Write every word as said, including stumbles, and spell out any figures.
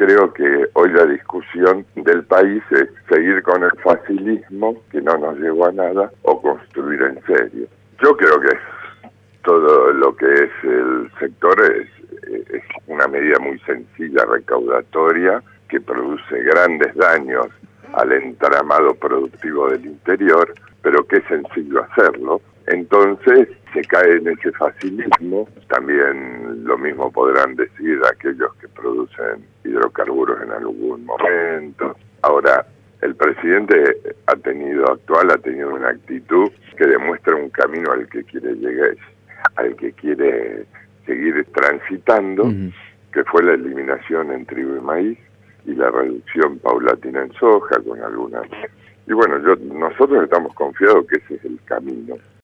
creo que hoy la discusión del país es seguir con el facilismo, que no nos llevó a nada, o construir en serio. Yo creo que es, todo lo que es el sector es, es una medida muy sencilla, recaudatoria, que produce grandes daños al entramado productivo del interior, pero que es sencillo hacerlo. Entonces se cae en ese facilismo. También lo mismo podrán decir aquellos que producen hidrocarburos en algún momento. Ahora, el presidente ha tenido, actual, ha tenido una actitud que demuestra un camino al que quiere llegar, al que quiere seguir transitando, uh-huh. que fue la eliminación en trigo y maíz y la reducción paulatina en soja con algunas. Y bueno, yo nosotros estamos confiados que ese es el camino.